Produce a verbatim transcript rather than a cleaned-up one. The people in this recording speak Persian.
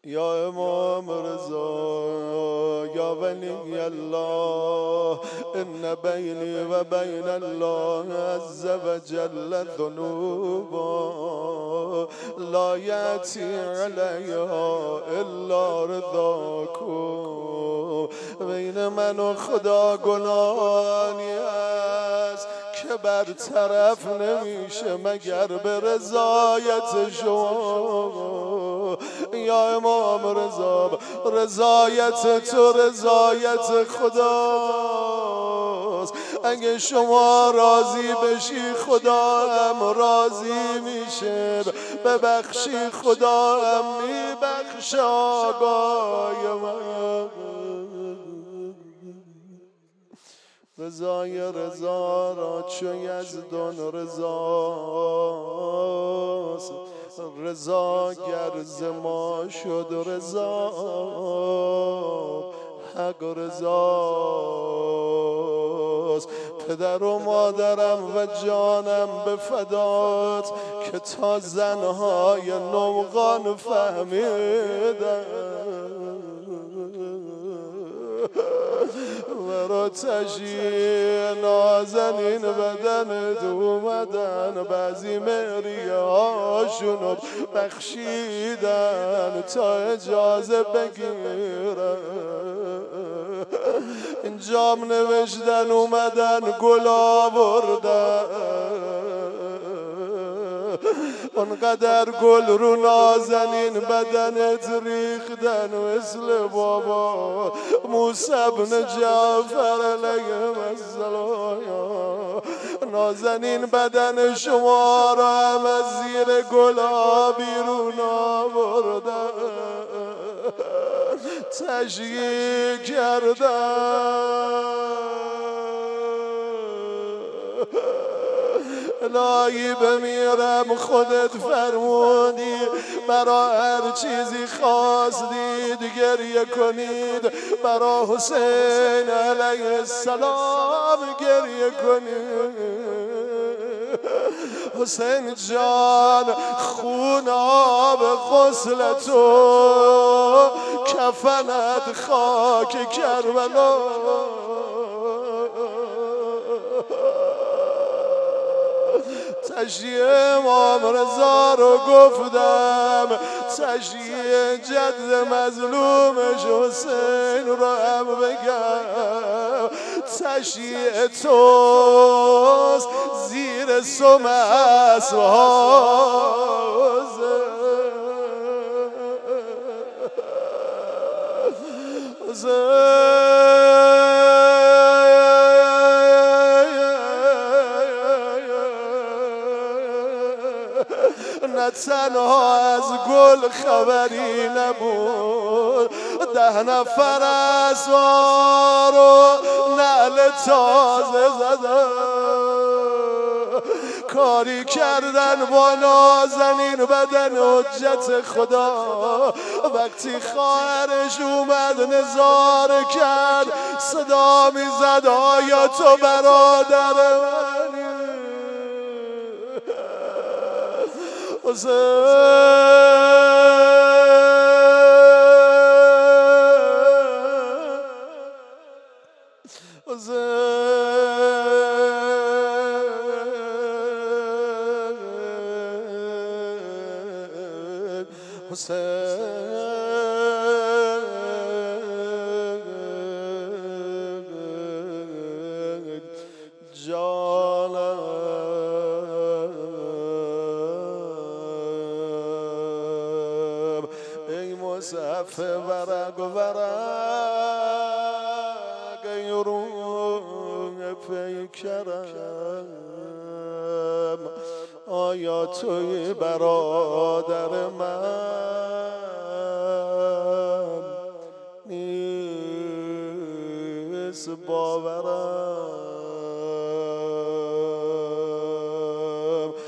یا امام رضا یا ولی الله ان بینی و بین الله عز و جل ذنوبا لا یأتی علیها الا رضاکم. بین من و خدا گناهی است که برطرف نمیشه مگر به رضایت شما. یا امام رضا رضایت تو رضایت خداست. اگه شما راضی بشی خدا هم راضی میشه، ببخشی خدا هم میبخشه. آقای من رضای رضا را چو یزدان رضاست، رضا گر ز ما شد رضا حق رضاست. پدر و مادرم و جانم به فدات که تا زنهای نوقان فهمیدن مرا تشییع نازنین بدنت اومدن، بعضی مهریه هاشونو بخشیدن تا اجازه بگیرن. اینجام نوشتن اومدن گل آوردن، اونقدر گل رو نازنین بدنت ریختن مثل بابا موسی بن جعفر علیه السلام. نازنین بدن شما را هم از زیر گلا بیرون آوردن، تشییع کردن. الهی بمیرم خودت فرمودی برا هر چیزی خواستید گریه کنید، برا حسین علیه السلام گریه کنید. حسین جان خون آب غسلتو کفنت خاک کربلا. تشییع امام رضا رو گفتم، تشییع جد مظلومش حسین رو هم بگم. تشییع توست زیر سم اصحاب نه تنها از گل خبری نبود، ده نفر اسوار و نعل تازه زدن، کاری کردن با نازنین بدن حجت خدا. وقتی خواهرش اومد نظاره کرد صدا میزد آیا تو برادر منی؟ حسین جانم ای مصحف ورق ورق ای روح پیکرم، آیا توی برادر من نیست باورم؟